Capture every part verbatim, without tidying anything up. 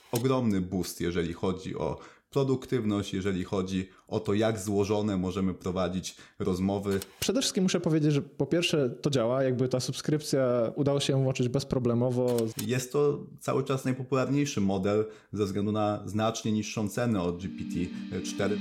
ogromny boost, jeżeli chodzi o produktywność, jeżeli chodzi o to, jak złożone możemy prowadzić rozmowy. Przede wszystkim muszę powiedzieć, że po pierwsze to działa, jakby ta subskrypcja udało się włączyć bezproblemowo. Jest to cały czas najpopularniejszy model ze względu na znacznie niższą cenę od G P T cztery.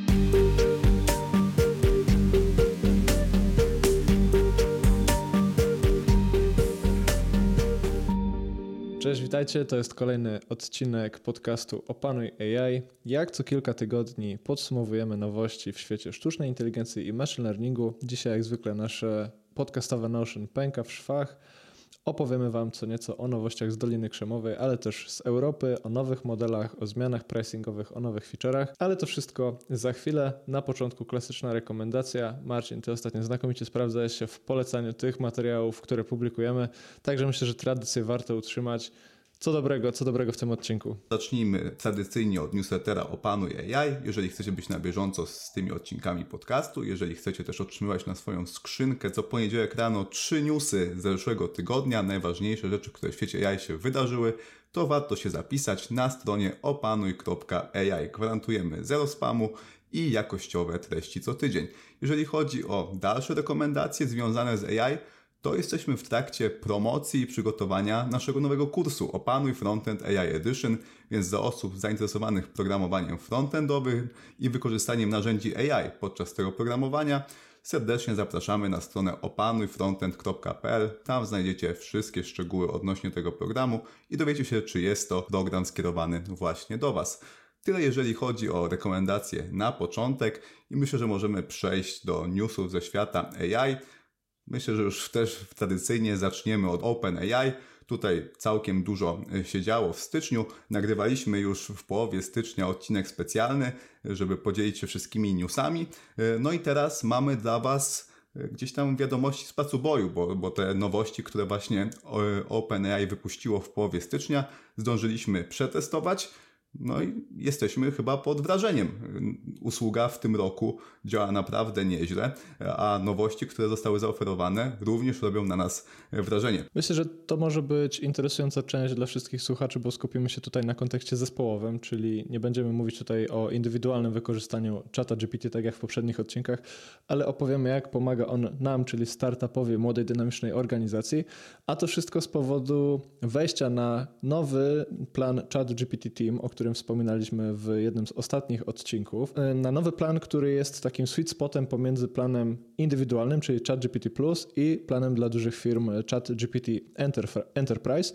Cześć, witajcie, to jest kolejny odcinek podcastu Opanuj A I. Jak co kilka tygodni podsumowujemy nowości w świecie sztucznej inteligencji i machine learningu. Dzisiaj jak zwykle nasze podcastowe Notion pęka w szwach. Opowiemy Wam co nieco o nowościach z Doliny Krzemowej, ale też z Europy, o nowych modelach, o zmianach pricingowych, o nowych feature'ach, ale to wszystko za chwilę. Na początku klasyczna rekomendacja. Marcin, Ty ostatnio znakomicie sprawdzałeś się w polecaniu tych materiałów, które publikujemy, także myślę, że tradycję warto utrzymać. Co dobrego, co dobrego w tym odcinku? Zacznijmy tradycyjnie od newslettera Opanuj A I. Jeżeli chcecie być na bieżąco z tymi odcinkami podcastu, jeżeli chcecie też otrzymywać na swoją skrzynkę co poniedziałek rano trzy newsy z zeszłego tygodnia, najważniejsze rzeczy, które w świecie A I się wydarzyły, to warto się zapisać na stronie opanuj kropka a i. Gwarantujemy zero spamu i jakościowe treści co tydzień. Jeżeli chodzi o dalsze rekomendacje związane z A I, to jesteśmy w trakcie promocji i przygotowania naszego nowego kursu Opanuj Frontend A I Edition, więc dla osób zainteresowanych programowaniem frontendowym i wykorzystaniem narzędzi A I podczas tego programowania serdecznie zapraszamy na stronę opanuj frontend kropka p l. Tam znajdziecie wszystkie szczegóły odnośnie tego programu i dowiecie się, czy jest to program skierowany właśnie do Was. Tyle jeżeli chodzi o rekomendacje na początek i myślę, że możemy przejść do newsów ze świata A I. Myślę, że już też tradycyjnie zaczniemy od OpenAI. Tutaj całkiem dużo się działo w styczniu. Nagrywaliśmy już w połowie stycznia odcinek specjalny, żeby podzielić się wszystkimi newsami. No i teraz mamy dla Was gdzieś tam wiadomości z placu boju, bo, bo te nowości, które właśnie OpenAI wypuściło w połowie stycznia, zdążyliśmy przetestować. No i jesteśmy chyba pod wrażeniem. Usługa w tym roku działa naprawdę nieźle, a nowości, które zostały zaoferowane, również robią na nas wrażenie. Myślę, że to może być interesująca część dla wszystkich słuchaczy, bo skupimy się tutaj na kontekście zespołowym, czyli nie będziemy mówić tutaj o indywidualnym wykorzystaniu czata G P T, tak jak w poprzednich odcinkach, ale opowiemy, jak pomaga on nam, czyli startupowi, młodej, dynamicznej organizacji, a to wszystko z powodu wejścia na nowy plan ChatGPT Team, o którym wspominaliśmy w jednym z ostatnich odcinków, na nowy plan, który jest takim sweet spotem pomiędzy planem indywidualnym, czyli ChatGPT Plus i planem dla dużych firm ChatGPT Enterprise.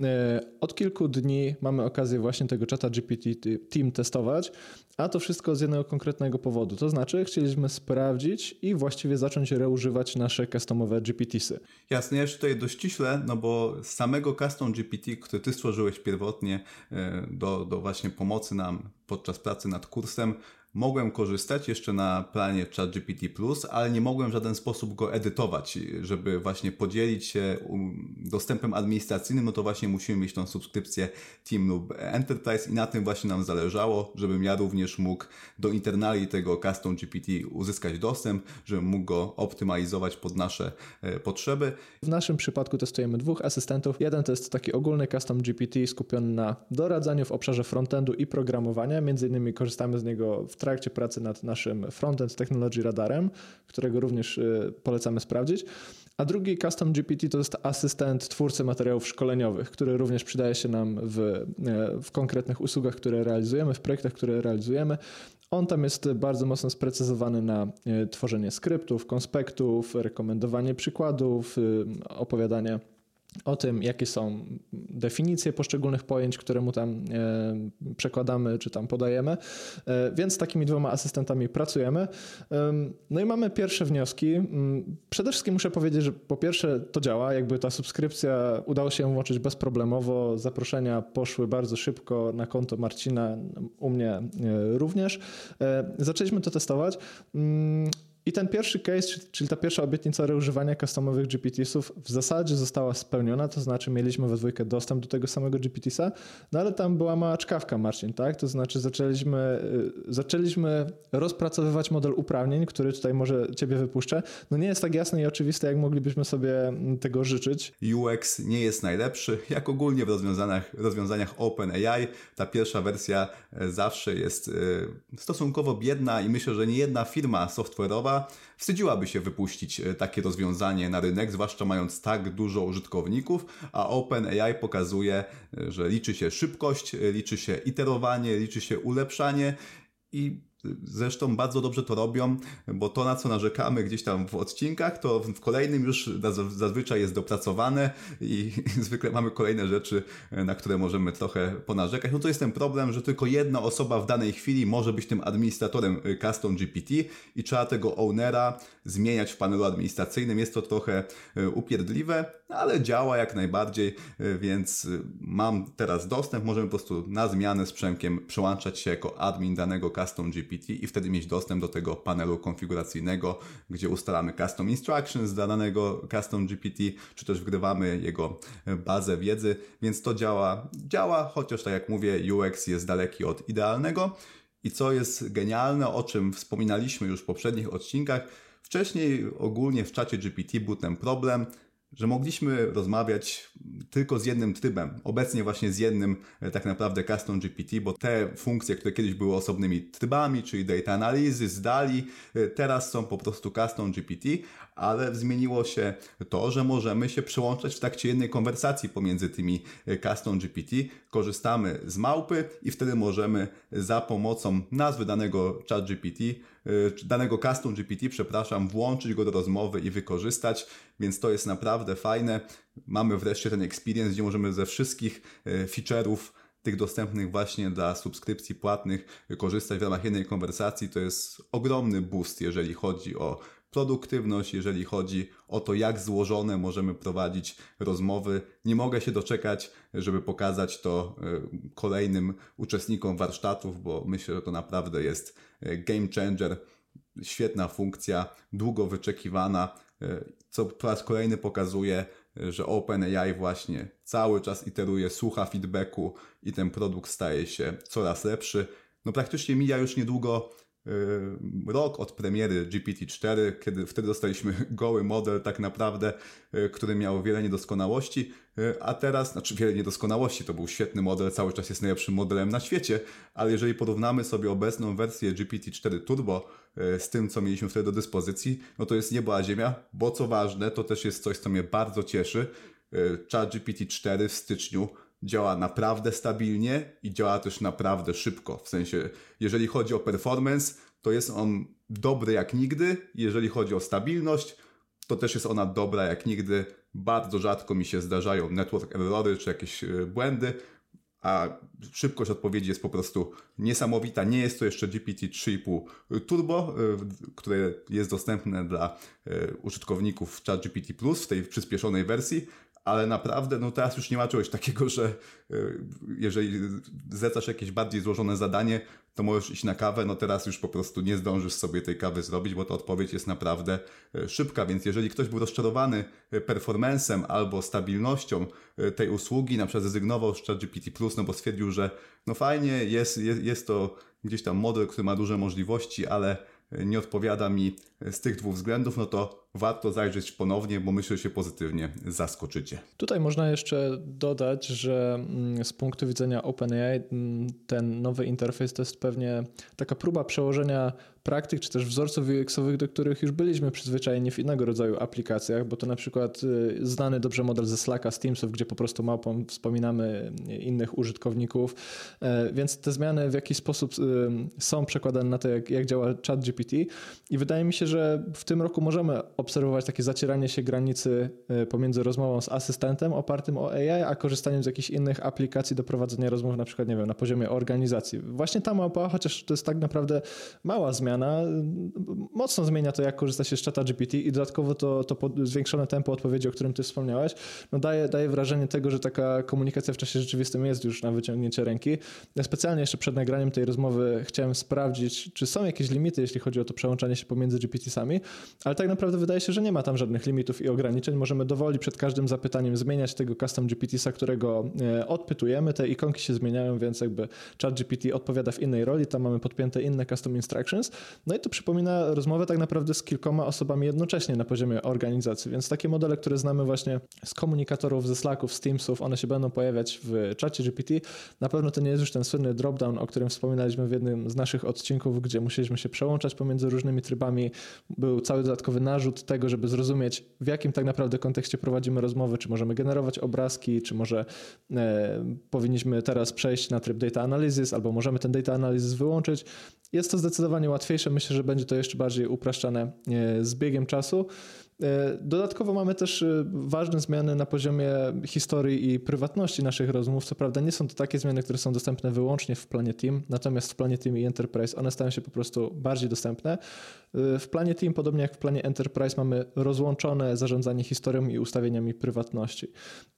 Od kilku dni mamy okazję właśnie tego ChatGPT Team testować, a to wszystko z jednego konkretnego powodu. To znaczy chcieliśmy sprawdzić i właściwie zacząć reużywać nasze customowe G P T-sy. Jasne, ja jeszcze tutaj dość ściśle, no bo z samego custom G P T, który Ty stworzyłeś pierwotnie do, do właśnie pomocy nam podczas pracy nad kursem, mogłem korzystać jeszcze na planie ChatGPT Plus, ale nie mogłem w żaden sposób go edytować, żeby właśnie podzielić się dostępem administracyjnym, no to właśnie musimy mieć tą subskrypcję Team lub Enterprise i na tym właśnie nam zależało, żebym ja również mógł do internali tego Custom G P T uzyskać dostęp, żebym mógł go optymalizować pod nasze potrzeby. W naszym przypadku testujemy dwóch asystentów. Jeden to jest taki ogólny Custom G P T skupiony na doradzaniu w obszarze frontendu i programowania. Między innymi korzystamy z niego w trakcie pracy nad naszym Frontend Technology Radarem, którego również polecamy sprawdzić. A drugi Custom G P T to jest asystent twórcy materiałów szkoleniowych, który również przydaje się nam w, w konkretnych usługach, które realizujemy, w projektach, które realizujemy. On tam jest bardzo mocno sprecyzowany na tworzenie skryptów, konspektów, rekomendowanie przykładów, opowiadanie o tym, jakie są definicje poszczególnych pojęć, które mu tam e, przekładamy czy tam podajemy. E, więc z takimi dwoma asystentami pracujemy. E, no i mamy pierwsze wnioski. E, przede wszystkim muszę powiedzieć, że po pierwsze to działa, jakby ta subskrypcja udało się włączyć bezproblemowo. Zaproszenia poszły bardzo szybko na konto Marcina, u mnie e, również. E, zaczęliśmy to testować. E, I ten pierwszy case, czyli ta pierwsza obietnica reużywania customowych G P T-sów w zasadzie została spełniona, to znaczy mieliśmy we dwójkę dostęp do tego samego G P T-sa, no ale tam była mała czkawka, Marcin, tak? To znaczy zaczęliśmy, zaczęliśmy rozpracowywać model uprawnień, który tutaj może ciebie wypuszczę. No nie jest tak jasne i oczywiste, jak moglibyśmy sobie tego życzyć. U X nie jest najlepszy, jak ogólnie w rozwiązaniach, rozwiązaniach OpenAI. Ta pierwsza wersja zawsze jest stosunkowo biedna i myślę, że nie jedna firma software'owa wstydziłaby się wypuścić takie rozwiązanie na rynek, zwłaszcza mając tak dużo użytkowników, a OpenAI pokazuje, że liczy się szybkość, liczy się iterowanie, liczy się ulepszanie i zresztą bardzo dobrze to robią, bo to, na co narzekamy gdzieś tam w odcinkach, to w kolejnym już zazwyczaj jest dopracowane i zwykle mamy kolejne rzeczy, na które możemy trochę ponarzekać. No to jest ten problem, że tylko jedna osoba w danej chwili może być tym administratorem Custom G P T i trzeba tego ownera zmieniać w panelu administracyjnym. Jest to trochę upierdliwe, ale działa jak najbardziej, więc mam teraz dostęp. Możemy po prostu na zmianę z Przemkiem przełączać się jako admin danego Custom G P T i wtedy mieć dostęp do tego panelu konfiguracyjnego, gdzie ustalamy custom instructions dla danego Custom G P T, czy też wgrywamy jego bazę wiedzy, więc to działa, działa, chociaż tak jak mówię, U X jest daleki od idealnego. I co jest genialne, o czym wspominaliśmy już w poprzednich odcinkach, wcześniej ogólnie w czacie G P T był ten problem, że mogliśmy rozmawiać tylko z jednym trybem. Obecnie właśnie z jednym tak naprawdę Custom G P T, bo te funkcje, które kiedyś były osobnymi trybami, czyli data analysis, D A L L-i, teraz są po prostu Custom G P T, ale zmieniło się to, że możemy się przełączać w trakcie jednej konwersacji pomiędzy tymi Custom G P T. Korzystamy z małpy i wtedy możemy za pomocą nazwy danego Chat G P T, danego Custom G P T, przepraszam, włączyć go do rozmowy i wykorzystać, więc to jest naprawdę fajne. Mamy wreszcie ten experience, gdzie możemy ze wszystkich feature'ów tych dostępnych właśnie dla subskrypcji płatnych korzystać w ramach jednej konwersacji. To jest ogromny boost, jeżeli chodzi o produktywność, jeżeli chodzi o to, jak złożone możemy prowadzić rozmowy. Nie mogę się doczekać, żeby pokazać to kolejnym uczestnikom warsztatów, bo myślę, że to naprawdę jest game changer. Świetna funkcja, długo wyczekiwana, co po raz kolejny pokazuje, że OpenAI właśnie cały czas iteruje, słucha feedbacku i ten produkt staje się coraz lepszy. No praktycznie mija już niedługo rok od premiery G P T cztery, kiedy wtedy dostaliśmy goły model tak naprawdę, który miał wiele niedoskonałości, a teraz, znaczy wiele niedoskonałości, to był świetny model, cały czas jest najlepszym modelem na świecie, ale jeżeli porównamy sobie obecną wersję G P T cztery Turbo z tym, co mieliśmy wtedy do dyspozycji, no to jest niebo a ziemia, bo co ważne, to też jest coś, co mnie bardzo cieszy, Chat G P T cztery w styczniu działa naprawdę stabilnie i działa też naprawdę szybko. W sensie, jeżeli chodzi o performance, to jest on dobry jak nigdy. Jeżeli chodzi o stabilność, to też jest ona dobra jak nigdy. Bardzo rzadko mi się zdarzają network errory czy jakieś błędy, a szybkość odpowiedzi jest po prostu niesamowita. Nie jest to jeszcze G P T trzy i pół Turbo, które jest dostępne dla użytkowników ChatGPT Plus w tej przyspieszonej wersji, ale naprawdę, no teraz już nie ma czegoś takiego, że jeżeli zlecasz jakieś bardziej złożone zadanie, to możesz iść na kawę, no teraz już po prostu nie zdążysz sobie tej kawy zrobić, bo ta odpowiedź jest naprawdę szybka, więc jeżeli ktoś był rozczarowany performancem albo stabilnością tej usługi, na przykład zrezygnował z ChatGPT Plus, no bo stwierdził, że no fajnie, jest, jest, jest to gdzieś tam model, który ma duże możliwości, ale nie odpowiada mi z tych dwóch względów, no to warto zajrzeć ponownie, bo myślę, że się pozytywnie zaskoczycie. Tutaj można jeszcze dodać, że z punktu widzenia OpenAI ten nowy interfejs to jest pewnie taka próba przełożenia praktyk, czy też wzorców U X-owych, do których już byliśmy przyzwyczajeni w innego rodzaju aplikacjach, bo to na przykład znany dobrze model ze Slacka, z Teamsów, gdzie po prostu małpą wspominamy innych użytkowników, więc te zmiany w jakiś sposób są przekładane na to, jak, jak działa ChatGPT i wydaje mi się, że w tym roku możemy obserwować takie zacieranie się granicy pomiędzy rozmową z asystentem opartym o A I, a korzystaniem z jakichś innych aplikacji do prowadzenia rozmów, na przykład, nie wiem, na poziomie organizacji. Właśnie ta mapa, chociaż to jest tak naprawdę mała zmiana, mocno zmienia to, jak korzysta się z czata G P T i dodatkowo to, to zwiększone tempo odpowiedzi, o którym ty wspomniałeś, no daje, daje wrażenie tego, że taka komunikacja w czasie rzeczywistym jest już na wyciągnięcie ręki. Ja specjalnie jeszcze przed nagraniem tej rozmowy chciałem sprawdzić, czy są jakieś limity, jeśli chodzi o to przełączanie się pomiędzy G P T-sami, ale tak naprawdę wydaje się, że nie ma tam żadnych limitów i ograniczeń. Możemy dowoli przed każdym zapytaniem zmieniać tego custom G P T-sa, którego odpytujemy. Te ikonki się zmieniają, więc jakby chat G P T odpowiada w innej roli, tam mamy podpięte inne custom instructions. No i to przypomina rozmowę tak naprawdę z kilkoma osobami jednocześnie na poziomie organizacji, więc takie modele, które znamy właśnie z komunikatorów, ze Slacków, z Teamsów, one się będą pojawiać w czacie G P T. Na pewno to nie jest już ten słynny dropdown, o którym wspominaliśmy w jednym z naszych odcinków, gdzie musieliśmy się przełączać pomiędzy różnymi trybami. Był cały dodatkowy narzut tego, żeby zrozumieć, w jakim tak naprawdę kontekście prowadzimy rozmowy, czy możemy generować obrazki, czy może e, powinniśmy teraz przejść na tryb data analysis, albo możemy ten data analysis wyłączyć. Jest to zdecydowanie łatwiejsze. Myślę, że będzie to jeszcze bardziej upraszczane e, z biegiem czasu. Dodatkowo mamy też ważne zmiany na poziomie historii i prywatności naszych rozmów. Co prawda nie są to takie zmiany, które są dostępne wyłącznie w planie Team, natomiast w planie Team i Enterprise one stają się po prostu bardziej dostępne. W planie Team, podobnie jak w planie Enterprise, mamy rozłączone zarządzanie historią i ustawieniami prywatności.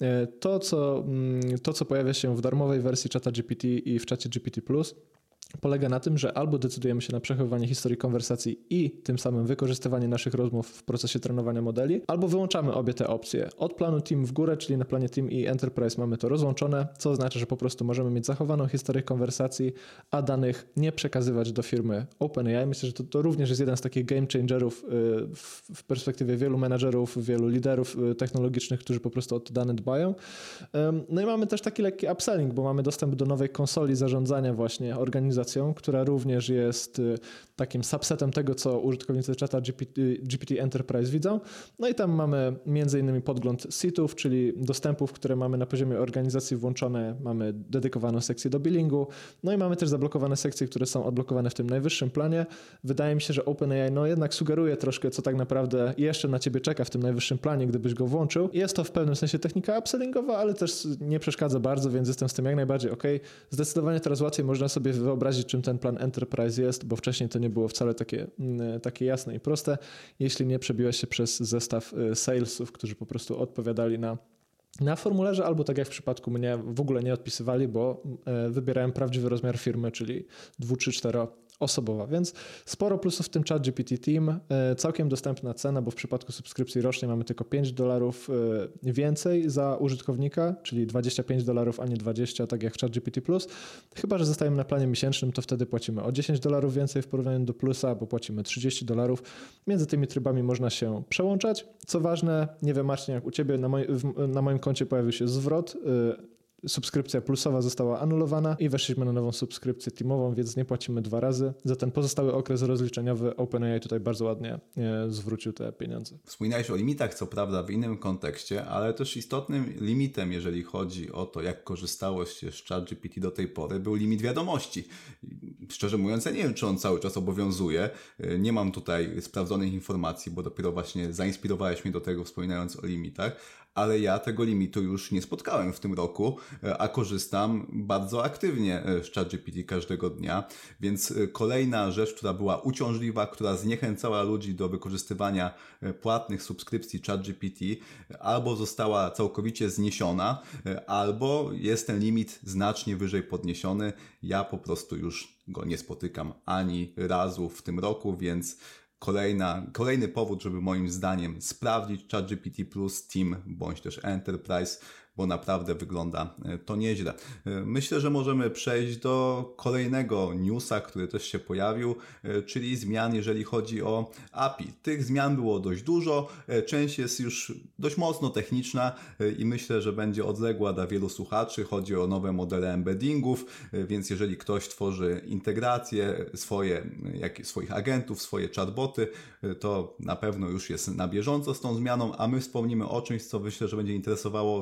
To, co, to, co pojawia się w darmowej wersji czata G P T i w czacie G P T plus, polega na tym, że albo decydujemy się na przechowywanie historii konwersacji i tym samym wykorzystywanie naszych rozmów w procesie trenowania modeli, albo wyłączamy obie te opcje. Od planu Team w górę, czyli na planie Team i Enterprise mamy to rozłączone, co oznacza, że po prostu możemy mieć zachowaną historię konwersacji, a danych nie przekazywać do firmy OpenAI. Myślę, że to, to również jest jeden z takich game changerów w, w perspektywie wielu menadżerów, wielu liderów technologicznych, którzy po prostu o te dane dbają. No i mamy też taki lekki upselling, bo mamy dostęp do nowej konsoli zarządzania właśnie organizacją, która również jest takim subsetem tego, co użytkownicy czata G P T, G P T Enterprise widzą. No i tam mamy między innymi podgląd seatów, czyli dostępów, które mamy na poziomie organizacji włączone. Mamy dedykowaną sekcję do billingu. No i mamy też zablokowane sekcje, które są odblokowane w tym najwyższym planie. Wydaje mi się, że OpenAI no jednak sugeruje troszkę, co tak naprawdę jeszcze na ciebie czeka w tym najwyższym planie, gdybyś go włączył. Jest to w pewnym sensie technika upsellingowa, ale też nie przeszkadza bardzo, więc jestem z tym jak najbardziej ok. Zdecydowanie teraz łatwiej można sobie wyobrazić, czym ten plan Enterprise jest, bo wcześniej to nie było wcale takie, takie jasne i proste, jeśli nie przebiłeś się przez zestaw salesów, którzy po prostu odpowiadali na, na formularze, albo tak jak w przypadku mnie w ogóle nie odpisywali, bo wybierałem prawdziwy rozmiar firmy, czyli dwu, trzy, cztero osobowa, więc sporo plusów w tym chat G P T Team, całkiem dostępna cena, bo w przypadku subskrypcji rocznej mamy tylko pięć dolarów więcej za użytkownika, czyli dwadzieścia pięć dolarów, a nie dwadzieścia, tak jak w chat G P T plus. Chyba że zostajemy na planie miesięcznym, to wtedy płacimy o dziesięć dolarów więcej w porównaniu do plusa, bo płacimy trzydzieści dolarów. Między tymi trybami można się przełączać. Co ważne, nie wiem Marcin, jak u ciebie, na, moj, na moim koncie pojawił się zwrot. Subskrypcja plusowa została anulowana i weszliśmy na nową subskrypcję teamową, więc nie płacimy dwa razy. Za ten pozostały okres rozliczeniowy OpenAI tutaj bardzo ładnie zwrócił te pieniądze. Wspominałeś o limitach, co prawda w innym kontekście, ale też istotnym limitem, jeżeli chodzi o to, jak korzystało się z ChatGPT do tej pory, był limit wiadomości. Szczerze mówiąc, ja nie wiem, czy on cały czas obowiązuje. Nie mam tutaj sprawdzonych informacji, bo dopiero właśnie zainspirowałeś mnie do tego, wspominając o limitach, ale ja tego limitu już nie spotkałem w tym roku, a korzystam bardzo aktywnie z ChatGPT każdego dnia, więc kolejna rzecz, która była uciążliwa, która zniechęcała ludzi do wykorzystywania płatnych subskrypcji ChatGPT, albo została całkowicie zniesiona, albo jest ten limit znacznie wyżej podniesiony. Ja po prostu już go nie spotykam ani razu w tym roku, więc Kolejna, kolejny powód, żeby moim zdaniem sprawdzić ChatGPT plus, Team bądź też Enterprise, bo naprawdę wygląda to nieźle. Myślę, że możemy przejść do kolejnego newsa, który też się pojawił, czyli zmian, jeżeli chodzi o A P I. Tych zmian było dość dużo, część jest już dość mocno techniczna i myślę, że będzie odległa dla wielu słuchaczy. Chodzi o nowe modele embeddingów, więc jeżeli ktoś tworzy integracje, swoje, jak, swoich agentów, swoje chatboty, to na pewno już jest na bieżąco z tą zmianą, a my wspomnimy o czymś, co myślę, że będzie interesowało większość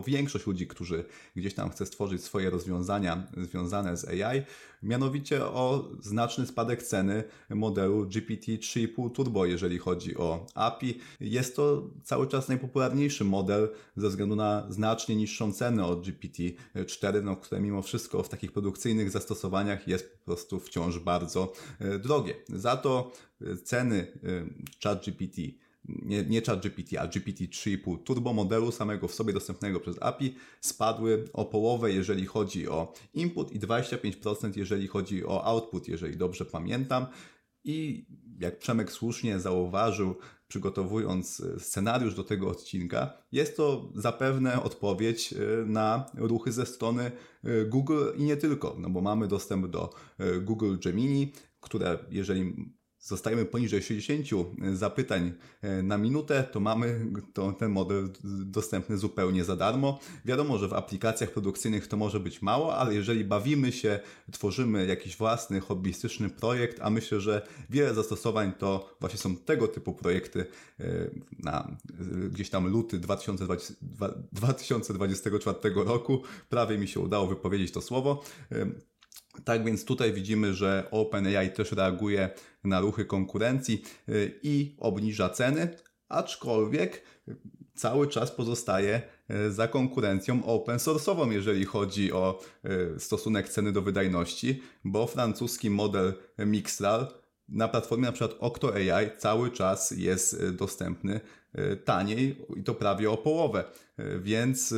większość ludzi, którzy gdzieś tam chce stworzyć swoje rozwiązania związane z A I, mianowicie o znaczny spadek ceny modelu G P T trzy i pół Turbo, jeżeli chodzi o A P I. Jest to cały czas najpopularniejszy model ze względu na znacznie niższą cenę od G P T cztery, no, które mimo wszystko w takich produkcyjnych zastosowaniach jest po prostu wciąż bardzo drogie. Za to ceny ChatGPT, nie, nie ChatGPT, a G P T trzy i pół Turbo modelu samego w sobie dostępnego przez A P I spadły o połowę, jeżeli chodzi o input i dwadzieścia pięć procent, jeżeli chodzi o output, jeżeli dobrze pamiętam. I jak Przemek słusznie zauważył, przygotowując scenariusz do tego odcinka, jest to zapewne odpowiedź na ruchy ze strony Google i nie tylko, no bo mamy dostęp do Google Gemini, które jeżeli zostajemy poniżej sześćdziesięciu zapytań na minutę, to mamy to, ten model dostępny zupełnie za darmo. Wiadomo, że w aplikacjach produkcyjnych to może być mało, ale jeżeli bawimy się, tworzymy jakiś własny, hobbystyczny projekt, a myślę, że wiele zastosowań to właśnie są tego typu projekty na gdzieś tam luty dwa tysiące dwudziestego czwartego roku, prawie mi się udało wypowiedzieć to słowo. Tak więc tutaj widzimy, że OpenAI też reaguje na ruchy konkurencji i obniża ceny, aczkolwiek cały czas pozostaje za konkurencją open source'ową, jeżeli chodzi o stosunek ceny do wydajności, bo francuski model Mistral na platformie na przykład Octo A I cały czas jest dostępny taniej i to prawie o połowę, więc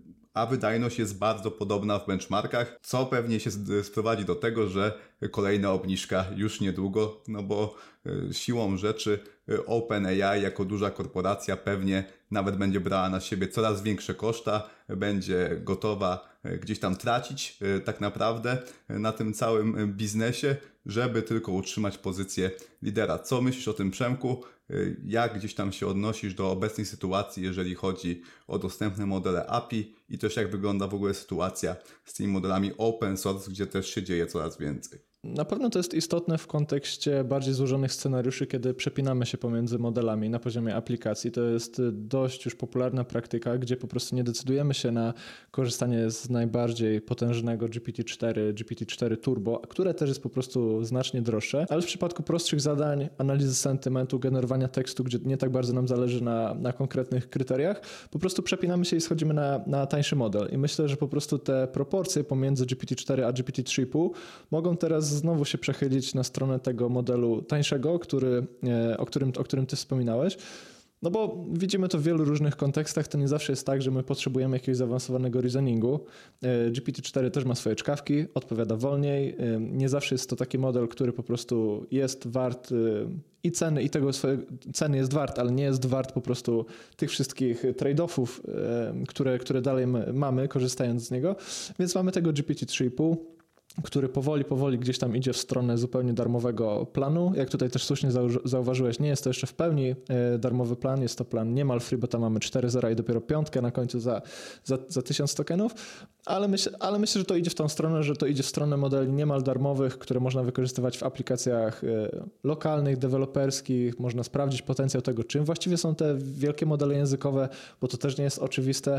a wydajność jest bardzo podobna w benchmarkach, co pewnie się sprowadzi do tego, że kolejna obniżka już niedługo, no bo siłą rzeczy OpenAI jako duża korporacja pewnie nawet będzie brała na siebie coraz większe koszta, będzie gotowa gdzieś tam tracić tak naprawdę na tym całym biznesie, żeby tylko utrzymać pozycję lidera. Co myślisz o tym, Przemku? Jak gdzieś tam się odnosisz do obecnej sytuacji, jeżeli chodzi o dostępne modele A P I i też jak wygląda w ogóle sytuacja z tymi modelami open source, gdzie też się dzieje coraz więcej? Na pewno to jest istotne w kontekście bardziej złożonych scenariuszy, kiedy przepinamy się pomiędzy modelami na poziomie aplikacji. To jest dość już popularna praktyka, gdzie po prostu nie decydujemy się na korzystanie z najbardziej potężnego G P T cztery, G P T cztery Turbo, które też jest po prostu znacznie droższe, ale w przypadku prostszych zadań, analizy sentymentu, generowania tekstu, gdzie nie tak bardzo nam zależy na, na konkretnych kryteriach, po prostu przepinamy się i schodzimy na, na tańszy model. I myślę, że po prostu te proporcje pomiędzy G P T cztery a G P T trzy i pół mogą teraz znowu się przechylić na stronę tego modelu tańszego, który, o, którym, o którym ty wspominałeś. No bo widzimy to w wielu różnych kontekstach. To nie zawsze jest tak, że my potrzebujemy jakiegoś zaawansowanego reasoningu. G P T cztery też ma swoje czkawki, odpowiada wolniej. Nie zawsze jest to taki model, który po prostu jest wart i ceny, i tego swojego ceny jest wart, ale nie jest wart po prostu tych wszystkich trade-offów, które, które dalej mamy, korzystając z niego. Więc mamy tego G P T trzy i pół. Który powoli, powoli gdzieś tam idzie w stronę zupełnie darmowego planu. Jak tutaj też słusznie zauważyłeś, nie jest to jeszcze w pełni darmowy plan, jest to plan niemal free, bo tam mamy cztery zera i dopiero piątkę na końcu za, za, za tysiąc tokenów, ale, myśl, ale myślę, że to idzie w tą stronę, że to idzie w stronę modeli niemal darmowych, które można wykorzystywać w aplikacjach lokalnych, deweloperskich, można sprawdzić potencjał tego, czym właściwie są te wielkie modele językowe, bo to też nie jest oczywiste.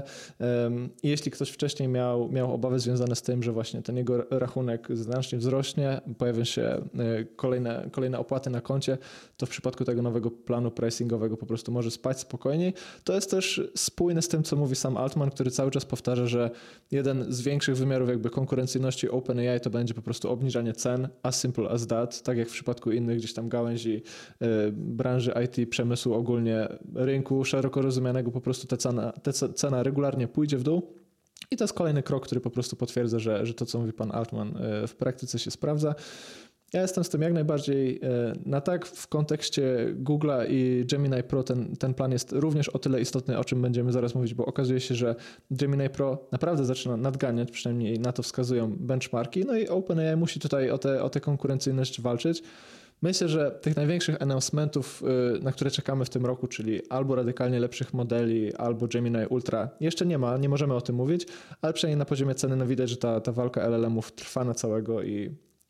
I jeśli ktoś wcześniej miał, miał obawy związane z tym, że właśnie ten jego rachunek znacznie wzrośnie, pojawią się kolejne, kolejne opłaty na koncie, to w przypadku tego nowego planu pricingowego po prostu może spać spokojniej. To jest też spójne z tym, co mówi Sam Altman, który cały czas powtarza, że jeden z większych wymiarów jakby konkurencyjności OpenAI to będzie po prostu obniżanie cen, as simple as that, tak jak w przypadku innych gdzieś tam gałęzi y, branży I T, przemysłu, ogólnie rynku szeroko rozumianego, po prostu ta cena, ta cena regularnie pójdzie w dół. I to jest kolejny krok, który po prostu potwierdza, że, że to, co mówi pan Altman, w praktyce się sprawdza. Ja jestem z tym jak najbardziej na tak. W kontekście Google'a i Gemini Pro ten, ten plan jest również o tyle istotny, o czym będziemy zaraz mówić, bo okazuje się, że Gemini Pro naprawdę zaczyna nadganiać, przynajmniej na to wskazują benchmarki, no i OpenAI musi tutaj o tę o tę konkurencyjność walczyć. Myślę, że tych największych announcementów, na które czekamy w tym roku, czyli albo radykalnie lepszych modeli, albo Gemini Ultra, jeszcze nie ma, nie możemy o tym mówić, ale przynajmniej na poziomie ceny no widać, że ta, ta walka L L M-ów trwa na całego i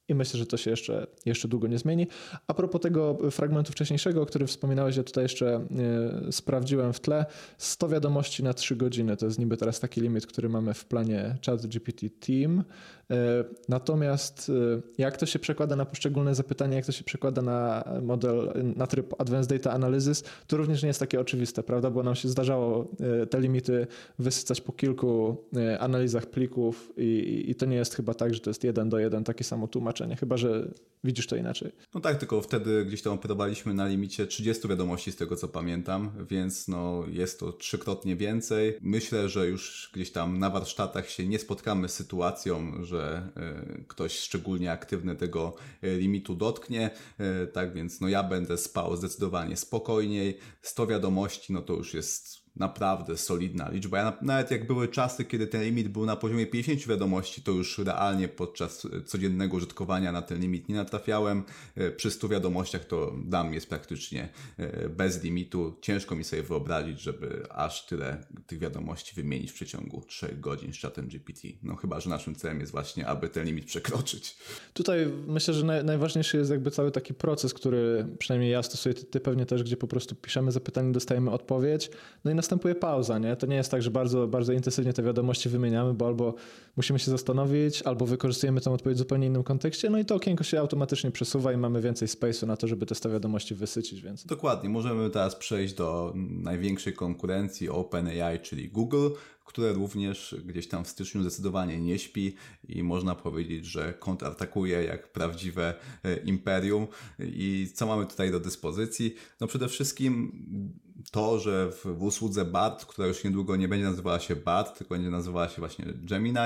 i myślę, że to się jeszcze, jeszcze długo nie zmieni. A propos tego fragmentu wcześniejszego, o którym wspominałeś, ja tutaj jeszcze y, sprawdziłem w tle, sto wiadomości na trzy godziny, to jest niby teraz taki limit, który mamy w planie ChatGPT Team. Y, natomiast y, jak to się przekłada na poszczególne zapytania, jak to się przekłada na model, na tryb Advanced Data Analysis, to również nie jest takie oczywiste, prawda, bo nam się zdarzało y, te limity wysycać po kilku y, analizach plików i, i to nie jest chyba tak, że to jest jeden do jeden takie samo tłumaczenie, chyba że widzisz to inaczej. No tak, tylko wtedy gdzieś tam operowaliśmy na limicie trzydziestu wiadomości z tego co pamiętam, więc no jest to trzykrotnie więcej. Myślę, że już gdzieś tam na warsztatach się nie spotkamy z sytuacją, że y, ktoś szczególnie aktywny tego y, limitu dotknie, y, tak więc no ja będę spał zdecydowanie spokojniej. sto wiadomości no to już jest naprawdę solidna liczba. Ja nawet jak były czasy, kiedy ten limit był na poziomie pięćdziesięciu wiadomości, to już realnie podczas codziennego użytkowania na ten limit nie natrafiałem. Przy stu wiadomościach to dla mnie jest praktycznie bez limitu. Ciężko mi sobie wyobrazić, żeby aż tyle tych wiadomości wymienić w przeciągu trzech godzin z czatem G P T. No chyba, że naszym celem jest właśnie, aby ten limit przekroczyć. Tutaj myślę, że naj, najważniejszy jest jakby cały taki proces, który przynajmniej ja stosuję, ty, ty pewnie też, gdzie po prostu piszemy zapytanie, dostajemy odpowiedź, no i następuje pauza, nie? To nie jest tak, że bardzo, bardzo intensywnie te wiadomości wymieniamy, bo albo musimy się zastanowić, albo wykorzystujemy tę odpowiedź w zupełnie innym kontekście, no i to okienko się automatycznie przesuwa i mamy więcej space'u na to, żeby te sto wiadomości wysycić, więc... Dokładnie, możemy teraz przejść do największej konkurencji OpenAI, czyli Google, które również gdzieś tam w styczniu zdecydowanie nie śpi i można powiedzieć, że kontratakuje jak prawdziwe imperium. I co mamy tutaj do dyspozycji? No przede wszystkim to, że w, w usłudze Bard, która już niedługo nie będzie nazywała się Bard, tylko będzie nazywała się właśnie Gemini,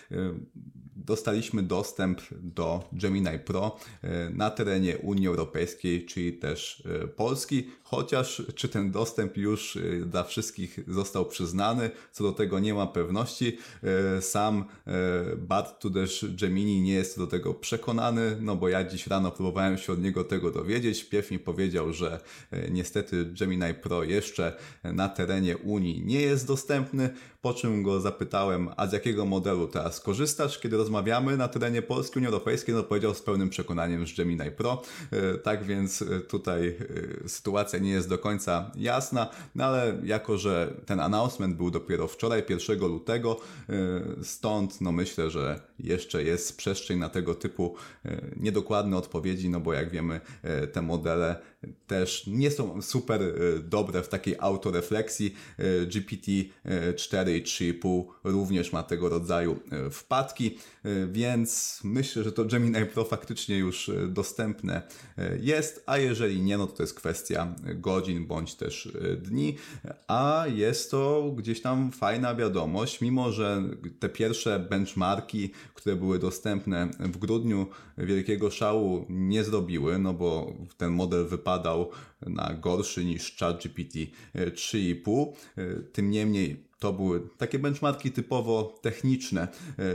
dostaliśmy dostęp do Gemini Pro na terenie Unii Europejskiej, czyli też Polski, chociaż czy ten dostęp już dla wszystkich został przyznany, co do tego nie ma pewności. Sam Bard tudzież Gemini nie jest do tego przekonany, no bo ja dziś rano próbowałem się od niego tego dowiedzieć. Wpierw mi powiedział, że niestety Gemini Pro jeszcze na terenie Unii nie jest dostępny, po czym go zapytałem, a z jakiego modelu teraz korzystasz, kiedy rozmawiamy na terenie Polski, Unii Europejskiej, no powiedział z pełnym przekonaniem, że Gemini Pro, tak więc tutaj sytuacja nie jest do końca jasna, no ale jako, że ten announcement był dopiero wczoraj, pierwszego lutego, stąd no myślę, że jeszcze jest przestrzeń na tego typu niedokładne odpowiedzi, no bo jak wiemy te modele też nie są super dobre w takiej autorefleksji. G P T cztery i trzy i pół również ma tego rodzaju wpadki, więc myślę, że to Gemini Pro faktycznie już dostępne jest, a jeżeli nie, no to to jest kwestia godzin bądź też dni, a jest to gdzieś tam fajna wiadomość, mimo że te pierwsze benchmarki, które były dostępne w grudniu, wielkiego szału nie zrobiły, no bo ten model wypadał na gorszy niż ChatGPT trzy i pół, tym niemniej to były takie benchmarki typowo techniczne,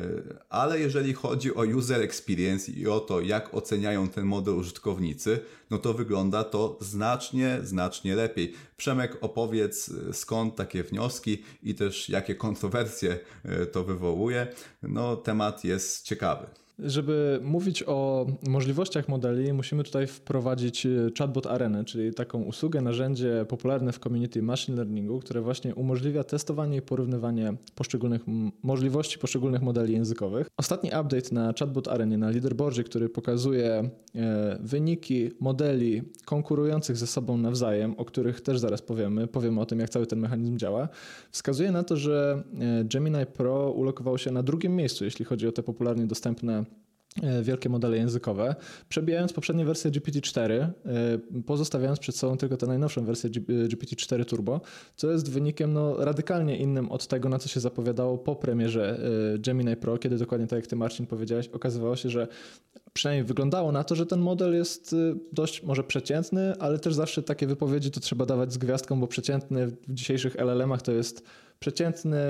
ale jeżeli chodzi o user experience i o to, jak oceniają ten model użytkownicy, no to wygląda to znacznie, znacznie lepiej. Przemek, opowiedz, skąd takie wnioski i też jakie kontrowersje to wywołuje. No, temat jest ciekawy. Żeby mówić o możliwościach modeli, musimy tutaj wprowadzić Chatbot Arenę, czyli taką usługę, narzędzie popularne w community machine learningu, które właśnie umożliwia testowanie i porównywanie poszczególnych możliwości poszczególnych modeli językowych. Ostatni update na Chatbot Arenie, na leaderboardzie, który pokazuje wyniki modeli konkurujących ze sobą nawzajem, o których też zaraz powiemy, powiemy o tym, jak cały ten mechanizm działa, wskazuje na to, że Gemini Pro ulokowało się na drugim miejscu, jeśli chodzi o te popularnie dostępne wielkie modele językowe, przebijając poprzednie wersje G P T cztery, pozostawiając przed sobą tylko tę najnowszą wersję G P T cztery Turbo, co jest wynikiem no, radykalnie innym od tego, na co się zapowiadało po premierze Gemini Pro, kiedy dokładnie tak jak ty, Marcin, powiedziałeś, okazywało się, że przynajmniej wyglądało na to, że ten model jest dość może przeciętny, ale też zawsze takie wypowiedzi to trzeba dawać z gwiazdką, bo przeciętny w dzisiejszych L L M-ach to jest przeciętny,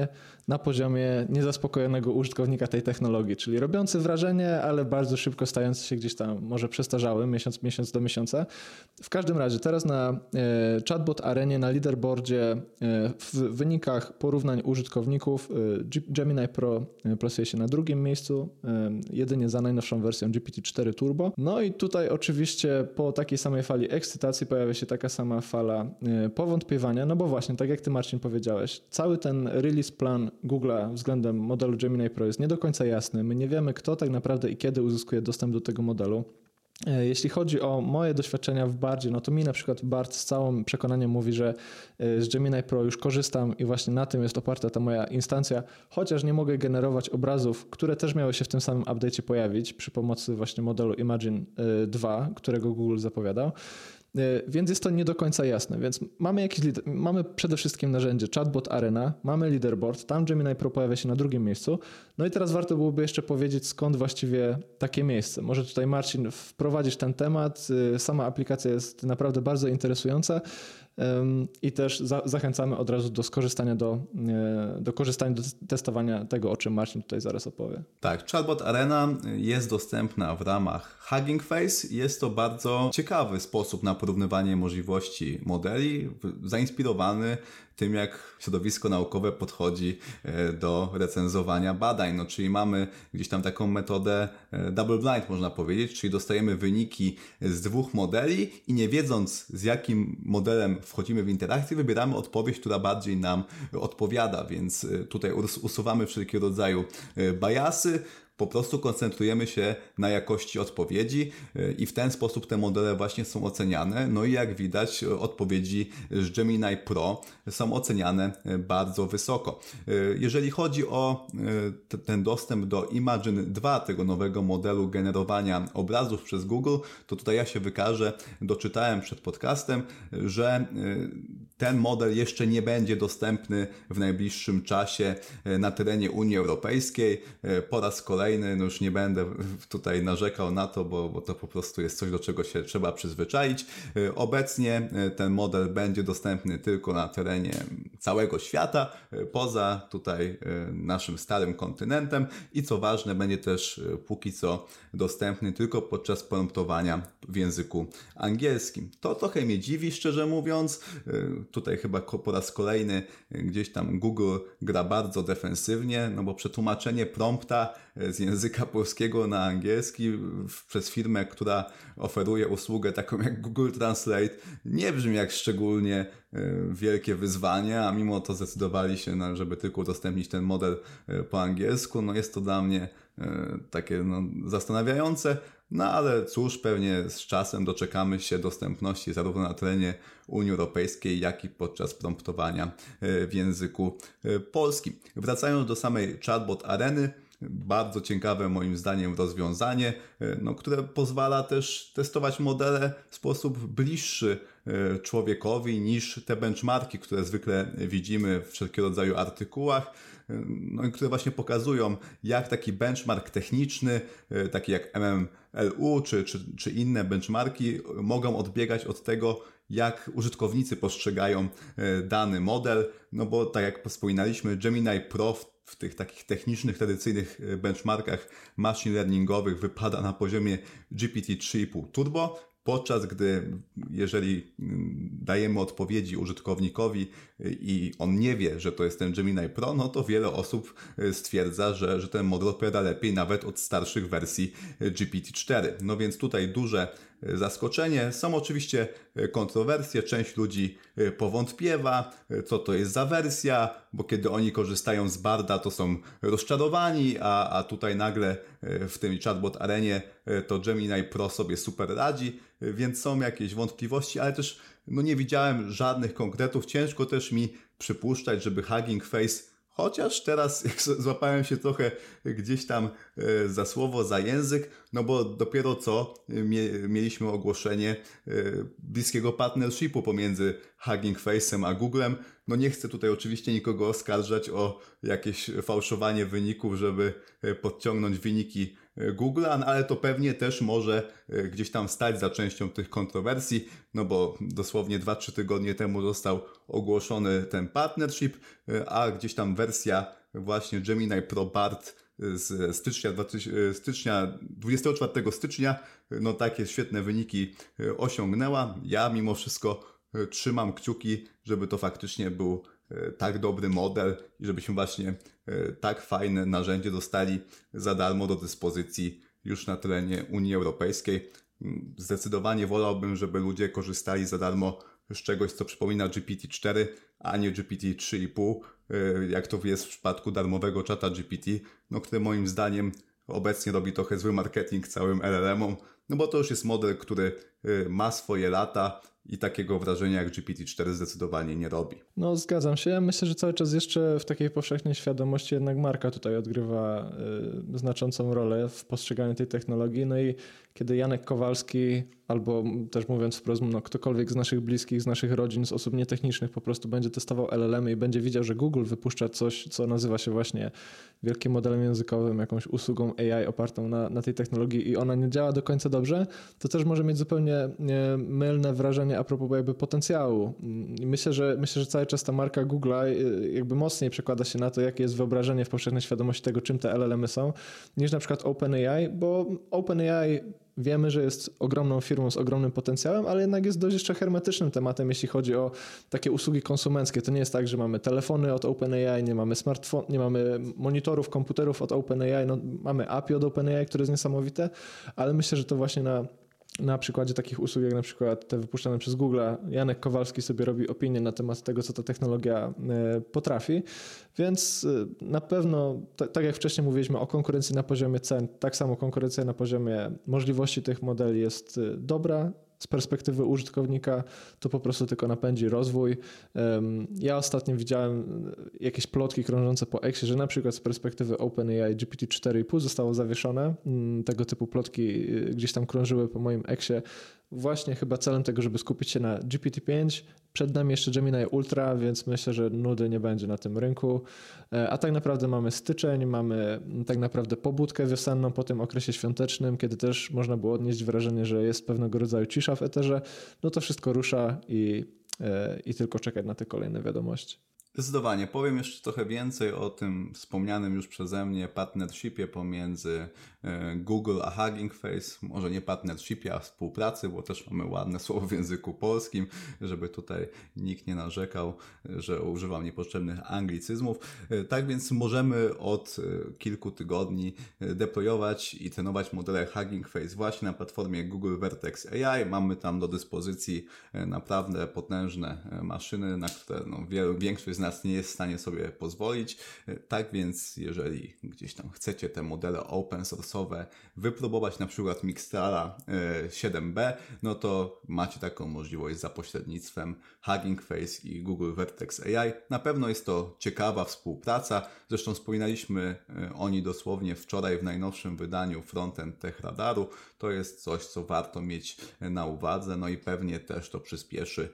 na poziomie niezaspokojonego użytkownika tej technologii, czyli robiący wrażenie, ale bardzo szybko stający się gdzieś tam może przestarzałym, miesiąc, miesiąc do miesiąca. W każdym razie teraz na e, Chatbot Arenie, na leaderboardzie e, w wynikach porównań użytkowników e, Gemini Pro e, plasuje się na drugim miejscu, e, jedynie za najnowszą wersją G P T cztery Turbo. No i tutaj oczywiście po takiej samej fali ekscytacji pojawia się taka sama fala e, powątpiewania, no bo właśnie, tak jak ty Marcin powiedziałeś, cały ten release plan Google'a względem modelu Gemini Pro jest nie do końca jasny. My nie wiemy, kto tak naprawdę i kiedy uzyskuje dostęp do tego modelu. Jeśli chodzi o moje doświadczenia w Bardzie, no to mi na przykład Bard z całym przekonaniem mówi, że z Gemini Pro już korzystam i właśnie na tym jest oparta ta moja instancja, chociaż nie mogę generować obrazów, które też miały się w tym samym update'cie pojawić przy pomocy właśnie modelu Imagen dwa, którego Google zapowiadał. Więc jest to nie do końca jasne. Więc mamy jakiś lider- mamy przede wszystkim narzędzie Chatbot Arena, mamy leaderboard, tam Gemini Pro pojawia się na drugim miejscu. No i teraz warto byłoby jeszcze powiedzieć, skąd właściwie takie miejsce. Może tutaj Marcin wprowadzić ten temat. Sama aplikacja jest naprawdę bardzo interesująca i też za- zachęcamy od razu do skorzystania, do, do korzystania, do testowania tego, o czym Marcin tutaj zaraz opowie. Tak, Chatbot Arena jest dostępna w ramach Hugging Face. Jest to bardzo ciekawy sposób na porównywanie możliwości modeli, zainspirowany tym, jak środowisko naukowe podchodzi do recenzowania badań. No, czyli mamy gdzieś tam taką metodę double blind, można powiedzieć, czyli dostajemy wyniki z dwóch modeli i nie wiedząc, z jakim modelem wchodzimy w interakcję, wybieramy odpowiedź, która bardziej nam odpowiada, więc tutaj usuwamy wszelkiego rodzaju biasy. Po prostu koncentrujemy się na jakości odpowiedzi i w ten sposób te modele właśnie są oceniane. No i jak widać, odpowiedzi z Gemini Pro są oceniane bardzo wysoko. Jeżeli chodzi o t- ten dostęp do Imagen dwa, tego nowego modelu generowania obrazów przez Google, to tutaj ja się wykażę, doczytałem przed podcastem, że ten model jeszcze nie będzie dostępny w najbliższym czasie na terenie Unii Europejskiej. Po raz kolejny no już nie będę tutaj narzekał na to, bo, bo to po prostu jest coś, do czego się trzeba przyzwyczaić. Obecnie ten model będzie dostępny tylko na terenie całego świata, poza tutaj naszym starym kontynentem i co ważne, będzie też póki co dostępny tylko podczas promptowania w języku angielskim. To trochę mnie dziwi, szczerze mówiąc. Tutaj chyba po raz kolejny gdzieś tam Google gra bardzo defensywnie, no bo przetłumaczenie prompta z języka polskiego na angielski przez firmę, która oferuje usługę taką jak Google Translate, nie brzmi jak szczególnie wielkie wyzwanie, a mimo to zdecydowali się, no, żeby tylko udostępnić ten model po angielsku. No jest to dla mnie takie no, zastanawiające, no ale cóż, pewnie z czasem doczekamy się dostępności zarówno na terenie Unii Europejskiej, jak i podczas promptowania w języku polskim. Wracając do samej Chatbot Areny, bardzo ciekawe moim zdaniem rozwiązanie, no, które pozwala też testować modele w sposób bliższy człowiekowi niż te benchmarki, które zwykle widzimy w wszelkiego rodzaju artykułach, no i które właśnie pokazują, jak taki benchmark techniczny, taki jak M M L U czy, czy, czy inne benchmarki mogą odbiegać od tego, jak użytkownicy postrzegają dany model, no bo tak jak wspominaliśmy, Gemini Pro w tych takich technicznych, tradycyjnych benchmarkach machine learningowych wypada na poziomie G P T trzy i pół Turbo, podczas gdy jeżeli dajemy odpowiedzi użytkownikowi i on nie wie, że to jest ten Gemini Pro, no to wiele osób stwierdza, że, że ten model odpowiada lepiej nawet od starszych wersji G P T cztery. No więc tutaj duże zaskoczenie. Są oczywiście kontrowersje, część ludzi powątpiewa, co to jest za wersja, bo kiedy oni korzystają z Barda, to są rozczarowani, a, a tutaj nagle w tym Chatbot Arenie to Gemini Pro sobie super radzi, więc są jakieś wątpliwości, ale też no nie widziałem żadnych konkretów. Ciężko też mi przypuszczać, żeby Hugging Face, chociaż teraz jak złapałem się trochę gdzieś tam za słowo, za język, no bo dopiero co mieliśmy ogłoszenie bliskiego partnershipu pomiędzy Hugging Face'em a Googlem. No nie chcę tutaj oczywiście nikogo oskarżać o jakieś fałszowanie wyników, żeby podciągnąć wyniki Google'a, no ale to pewnie też może gdzieś tam stać za częścią tych kontrowersji, no bo dosłownie dwa trzy tygodnie temu został ogłoszony ten partnership, a gdzieś tam wersja właśnie Gemini Pro Bard z stycznia, stycznia dwudziestego czwartego stycznia no takie świetne wyniki osiągnęła. Ja mimo wszystko trzymam kciuki, żeby to faktycznie był tak dobry model i żebyśmy właśnie tak fajne narzędzie dostali za darmo do dyspozycji już na terenie Unii Europejskiej. Zdecydowanie wolałbym, żeby ludzie korzystali za darmo z czegoś, co przypomina G P T cztery, a nie G P T trzy i pół, jak to jest w przypadku darmowego czata G P T, no, który moim zdaniem obecnie robi trochę zły marketing całym L L M-om, no bo to już jest model, który ma swoje lata i takiego wrażenia jak G P T cztery zdecydowanie nie robi. No zgadzam się. Ja myślę, że cały czas jeszcze w takiej powszechnej świadomości jednak marka tutaj odgrywa y, znaczącą rolę w postrzeganiu tej technologii. No i kiedy Janek Kowalski albo też mówiąc wprost, no, ktokolwiek z naszych bliskich, z naszych rodzin, z osób nietechnicznych po prostu będzie testował L L M i będzie widział, że Google wypuszcza coś, co nazywa się właśnie wielkim modelem językowym, jakąś usługą A I opartą na, na tej technologii i ona nie działa do końca dobrze, to też może mieć zupełnie nie, mylne wrażenie a propos jakby potencjału. I myślę, że myślę, że cały czas ta marka Google'a jakby mocniej przekłada się na to, jakie jest wyobrażenie w powszechnej świadomości tego, czym te L L M-y są, niż na przykład OpenAI, bo OpenAI wiemy, że jest ogromną firmą z ogromnym potencjałem, ale jednak jest dość jeszcze hermetycznym tematem, jeśli chodzi o takie usługi konsumenckie. To nie jest tak, że mamy telefony od OpenAI, nie mamy smartfon, nie mamy monitorów, komputerów od OpenAI, no, mamy A P I od OpenAI, które jest niesamowite, ale myślę, że to właśnie na Na przykładzie takich usług jak na przykład te wypuszczane przez Google'a, Janek Kowalski sobie robi opinię na temat tego, co ta technologia potrafi, więc na pewno, tak jak wcześniej mówiliśmy o konkurencji na poziomie cen, tak samo konkurencja na poziomie możliwości tych modeli jest dobra. Z perspektywy użytkownika to po prostu tylko napędzi rozwój. Ja ostatnio widziałem jakieś plotki krążące po Xie, że na przykład z perspektywy OpenAI G P T cztery i pół zostało zawieszone. Tego typu plotki gdzieś tam krążyły po moim Xie. Właśnie chyba celem tego, żeby skupić się na G P T pięć. Przed nami jeszcze Gemini Ultra, więc myślę, że nudy nie będzie na tym rynku. A tak naprawdę mamy styczeń, mamy tak naprawdę pobudkę wiosenną po tym okresie świątecznym, kiedy też można było odnieść wrażenie, że jest pewnego rodzaju cisza w eterze. No to wszystko rusza i, i tylko czekać na te kolejne wiadomości. Zdecydowanie. Powiem jeszcze trochę więcej o tym wspomnianym już przeze mnie partnershipie pomiędzy Google a Hugging Face. Może nie partnershipie, a współpracy, bo też mamy ładne słowo w języku polskim, żeby tutaj nikt nie narzekał, że używam niepotrzebnych anglicyzmów. Tak więc możemy od kilku tygodni deployować i trenować modele Hugging Face właśnie na platformie Google Vertex A I. Mamy tam do dyspozycji naprawdę potężne maszyny, na które no, wielu, większość z nas nie jest w stanie sobie pozwolić. Tak więc jeżeli gdzieś tam chcecie te modele open source'owe wypróbować, na przykład Mixtara siedem B, no to macie taką możliwość za pośrednictwem Hugging Face i Google Vertex A I. Na pewno jest to ciekawa współpraca. Zresztą wspominaliśmy o niej dosłownie wczoraj w najnowszym wydaniu Frontend Tech Radaru. To jest coś, co warto mieć na uwadze, no i pewnie też to przyspieszy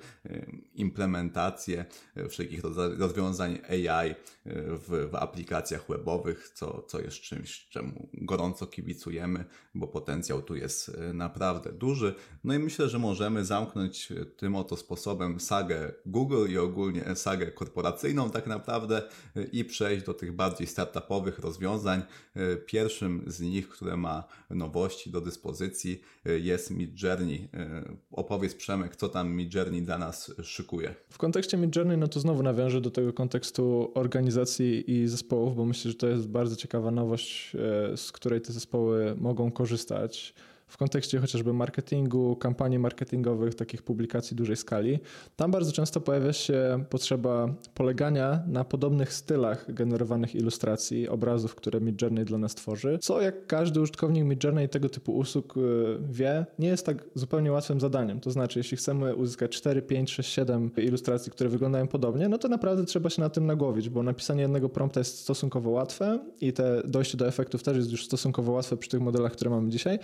implementację wszelkich rozwiązań A I w, w aplikacjach webowych, co, co jest czymś, czemu gorąco kibicujemy, bo potencjał tu jest naprawdę duży. No i myślę, że możemy zamknąć tym oto sposobem sagę Google i ogólnie sagę korporacyjną tak naprawdę i przejść do tych bardziej startupowych rozwiązań. Pierwszym z nich, które ma nowości do dyspozycji, jest Midjourney. Opowiedz, Przemek, co tam Midjourney dla nas szykuje. W kontekście Midjourney, no to znowu nawiążę do tego kontekstu organizacji i zespołów, bo myślę, że to jest bardzo ciekawa nowość, z której te zespoły mogą korzystać. W kontekście chociażby marketingu, kampanii marketingowych, takich publikacji dużej skali. Tam bardzo często pojawia się potrzeba polegania na podobnych stylach generowanych ilustracji, obrazów, które Midjourney dla nas tworzy, co jak każdy użytkownik Midjourney tego typu usług wie, nie jest tak zupełnie łatwym zadaniem. To znaczy, jeśli chcemy uzyskać cztery, pięć, sześć, siedem ilustracji, które wyglądają podobnie, no to naprawdę trzeba się na tym nagłowić, bo napisanie jednego prompta jest stosunkowo łatwe i te dojście do efektów też jest już stosunkowo łatwe przy tych modelach, które mamy dzisiaj.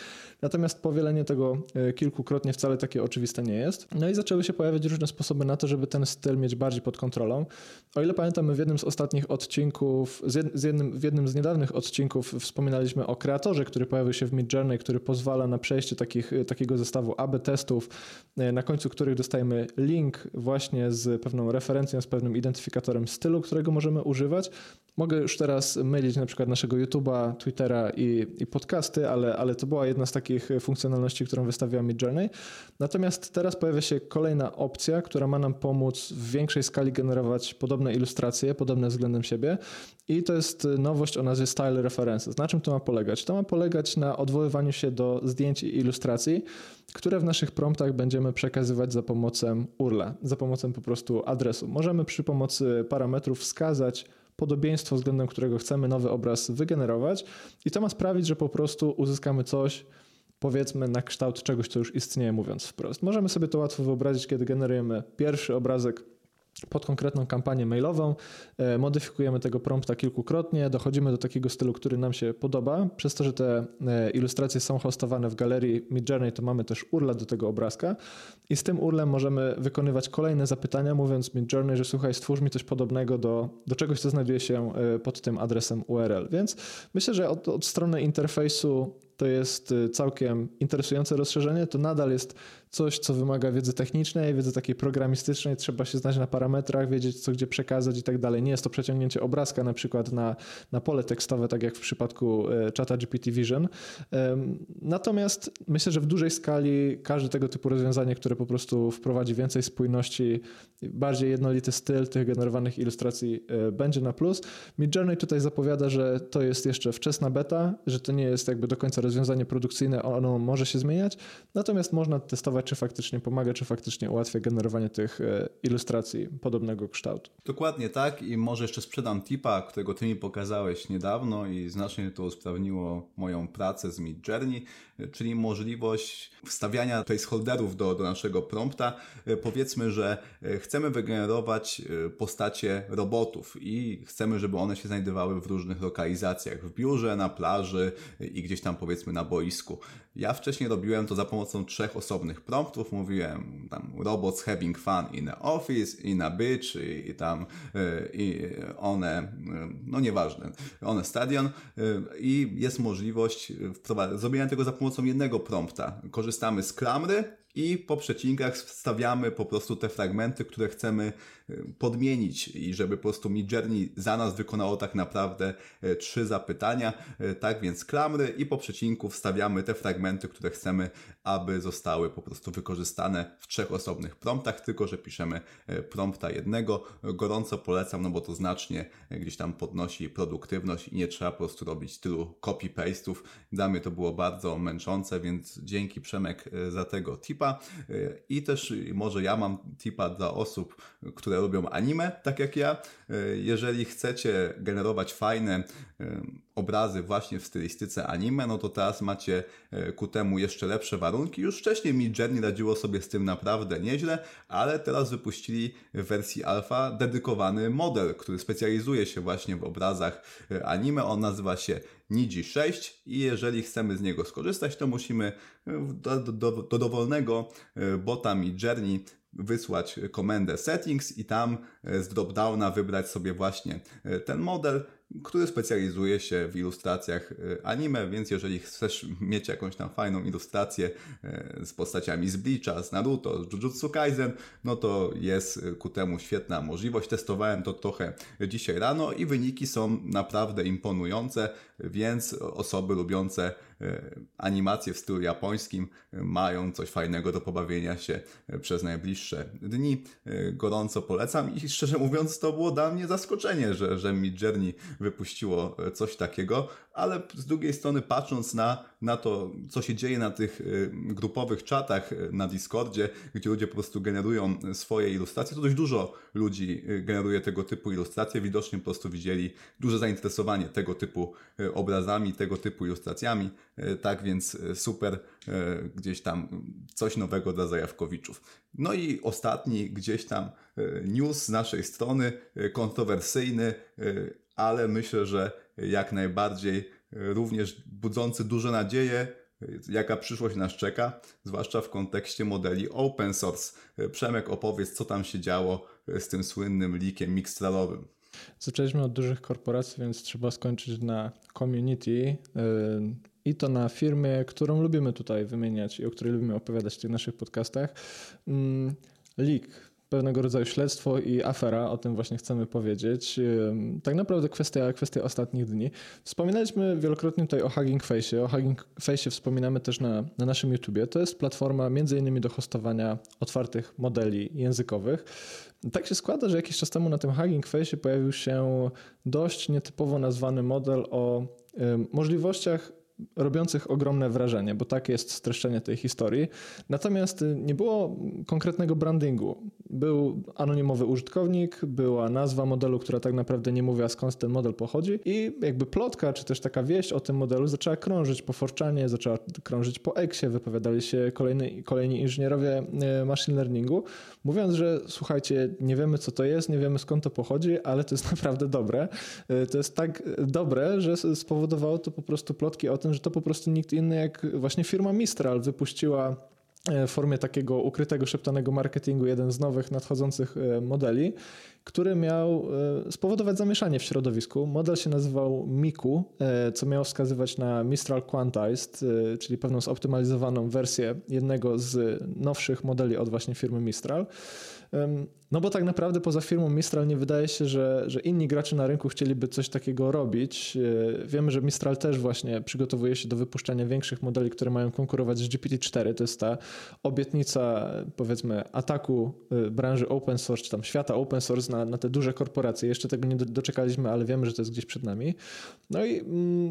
natomiast powielenie tego kilkukrotnie wcale takie oczywiste nie jest. No i zaczęły się pojawiać różne sposoby na to, żeby ten styl mieć bardziej pod kontrolą. O ile pamiętam, w jednym z ostatnich odcinków, z jednym, w jednym z niedawnych odcinków wspominaliśmy o kreatorze, który pojawił się w Midjourney, który pozwala na przejście takich, takiego zestawu A B testów, na końcu których dostajemy link właśnie z pewną referencją, z pewnym identyfikatorem stylu, którego możemy używać. Mogę już teraz mylić na przykład naszego YouTube'a, Twittera i, i podcasty, ale, ale to była jedna z takich funkcjonalności, którą wystawiła Midjourney. Natomiast teraz pojawia się kolejna opcja, która ma nam pomóc w większej skali generować podobne ilustracje, podobne względem siebie i to jest nowość o nazwie Style References. Na czym to ma polegać? To ma polegać na odwoływaniu się do zdjęć i ilustracji, które w naszych promptach będziemy przekazywać za pomocą U R L-a, za pomocą po prostu adresu. Możemy przy pomocy parametrów wskazać podobieństwo, względem którego chcemy nowy obraz wygenerować i to ma sprawić, że po prostu uzyskamy coś, powiedzmy na kształt czegoś, co już istnieje, mówiąc wprost. Możemy sobie to łatwo wyobrazić, kiedy generujemy pierwszy obrazek pod konkretną kampanię mailową, modyfikujemy tego prompta kilkukrotnie, dochodzimy do takiego stylu, który nam się podoba. Przez to, że te ilustracje są hostowane w galerii Midjourney, to mamy też U R L do tego obrazka i z tym U R L-em możemy wykonywać kolejne zapytania, mówiąc Midjourney, że słuchaj, stwórz mi coś podobnego do, do czegoś, co znajduje się pod tym adresem U R L. Więc myślę, że od, od strony interfejsu to jest całkiem interesujące rozszerzenie. To nadal jest coś, co wymaga wiedzy technicznej, wiedzy takiej programistycznej. Trzeba się znać na parametrach, wiedzieć, co gdzie przekazać i tak dalej. Nie jest to przeciągnięcie obrazka na przykład na, na pole tekstowe, tak jak w przypadku czata G P T Vision. Natomiast myślę, że w dużej skali każde tego typu rozwiązanie, które po prostu wprowadzi więcej spójności, bardziej jednolity styl tych generowanych ilustracji będzie na plus. Midjourney tutaj zapowiada, że to jest jeszcze wczesna beta, że to nie jest jakby do końca rozwiązanie produkcyjne, ono może się zmieniać, natomiast można testować, czy faktycznie pomaga, czy faktycznie ułatwia generowanie tych ilustracji podobnego kształtu. Dokładnie tak i może jeszcze sprzedam tipa, którego ty mi pokazałeś niedawno i znacznie to usprawniło moją pracę z Midjourney, czyli możliwość wstawiania placeholderów do, do naszego prompta. Powiedzmy, że chcemy wygenerować postacie robotów i chcemy, żeby one się znajdowały w różnych lokalizacjach, w biurze, na plaży i gdzieś tam powiedzmy na boisku. Ja wcześniej robiłem to za pomocą trzech osobnych promptów. Mówiłem tam robots having fun in the office, in a beach i, i tam i one, no nieważne, one stadion i jest możliwość wprowadzenia, zrobienia tego za pomocą jednego prompta. Korzystamy z klamry i po przecinkach wstawiamy po prostu te fragmenty, które chcemy podmienić i żeby po prostu Midjourney za nas wykonało tak naprawdę trzy zapytania. Tak więc klamry i po przecinku wstawiamy te fragmenty, które chcemy, aby zostały po prostu wykorzystane w trzech osobnych promptach, tylko że piszemy prompta jednego. Gorąco polecam, no bo to znacznie gdzieś tam podnosi produktywność i nie trzeba po prostu robić tylu copy-paste'ów. Dla mnie to było bardzo męczące, więc dzięki Przemek za tego tipa. I też może ja mam tipa dla osób, które lubią anime, tak jak ja. Jeżeli chcecie generować fajne obrazy właśnie w stylistyce anime, no to teraz macie ku temu jeszcze lepsze warunki. Już wcześniej Midjourney radziło sobie z tym naprawdę nieźle, ale teraz wypuścili w wersji alfa dedykowany model, który specjalizuje się właśnie w obrazach anime. On nazywa się Niji sześć i jeżeli chcemy z niego skorzystać, to musimy do, do, do dowolnego bota Midjourney wysłać komendę settings i tam z dropdowna wybrać sobie właśnie ten model, który specjalizuje się w ilustracjach anime, więc jeżeli chcesz mieć jakąś tam fajną ilustrację z postaciami z Bleacha, z Naruto, z Jujutsu Kaisen, no to jest ku temu świetna możliwość. Testowałem to trochę dzisiaj rano i wyniki są naprawdę imponujące, więc osoby lubiące animacje w stylu japońskim mają coś fajnego do pobawienia się przez najbliższe dni. Gorąco polecam i szczerze mówiąc to było dla mnie zaskoczenie, że, że Midjourney wypuściło coś takiego, ale z drugiej strony patrząc na, na to, co się dzieje na tych grupowych czatach na Discordzie, gdzie ludzie po prostu generują swoje ilustracje, to dość dużo ludzi generuje tego typu ilustracje. Widocznie po prostu widzieli duże zainteresowanie tego typu obrazami, tego typu ilustracjami. Tak więc super, gdzieś tam coś nowego dla zajawkowiczów. No i ostatni gdzieś tam news z naszej strony, kontrowersyjny, ale myślę, że jak najbardziej również budzący duże nadzieje. jaka przyszłość nas czeka, zwłaszcza w kontekście modeli open source. Przemek, opowiedz, co tam się działo z tym słynnym leakiem mixtralowym. Zaczęliśmy od dużych korporacji, więc trzeba skończyć na community yy, i to na firmie, którą lubimy tutaj wymieniać i o której lubimy opowiadać w tych naszych podcastach. Yy, leak, pewnego rodzaju śledztwo i afera, o tym właśnie chcemy powiedzieć. Yy, tak naprawdę kwestia, kwestia ostatnich dni. Wspominaliśmy wielokrotnie tutaj o Hugging Face. O Hugging Face wspominamy też na, na naszym YouTubie. To jest platforma między innymi do hostowania otwartych modeli językowych. Tak się składa, że jakiś czas temu na tym Hugging Face pojawił się dość nietypowo nazwany model o y, możliwościach robiących ogromne wrażenie, bo tak jest streszczenie tej historii. Natomiast nie było konkretnego brandingu. Był anonimowy użytkownik, była nazwa modelu, która tak naprawdę nie mówiła, skąd ten model pochodzi i jakby plotka, czy też taka wieść o tym modelu zaczęła krążyć po forczanie, zaczęła krążyć po Eksie, wypowiadali się kolejny, kolejni inżynierowie machine learningu, mówiąc, że słuchajcie, nie wiemy co to jest, nie wiemy skąd to pochodzi, ale to jest naprawdę dobre. To jest tak dobre, że spowodowało to po prostu plotki o tym, że to po prostu nikt inny jak właśnie firma Mistral wypuściła w formie takiego ukrytego, szeptanego marketingu jeden z nowych nadchodzących modeli, który miał spowodować zamieszanie w środowisku. Model się nazywał Miku, co miało wskazywać na Mistral Quantized, czyli pewną zoptymalizowaną wersję jednego z nowszych modeli od właśnie firmy Mistral. No bo tak naprawdę poza firmą Mistral nie wydaje się, że, że inni gracze na rynku chcieliby coś takiego robić. Wiemy, że Mistral też właśnie przygotowuje się do wypuszczania większych modeli, które mają konkurować z G P T cztery. To jest ta obietnica, powiedzmy, ataku branży open source, czy tam świata open source na, na te duże korporacje. Jeszcze tego nie doczekaliśmy, ale wiemy, że to jest gdzieś przed nami. No i